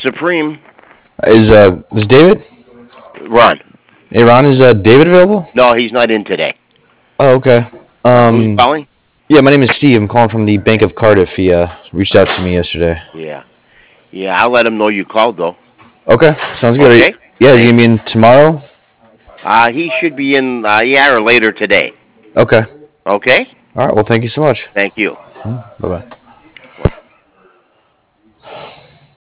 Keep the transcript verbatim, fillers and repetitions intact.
Supreme. Is uh is David? Ron. Hey Ron, is uh David available? No, he's not in today. Oh, okay. Uh, who's Um, calling? yeah, my name is Steve. I'm calling from the Bank of Cardiff. He uh reached out to me yesterday. Yeah. Yeah, I'll let him know you called, though. Okay, sounds good. Are you, Okay? yeah, is he Thanks. gonna be in tomorrow? Uh, he should be in, uh, yeah, or later today. Okay. Okay? All right. Well, thank you so much. Thank you. Bye bye.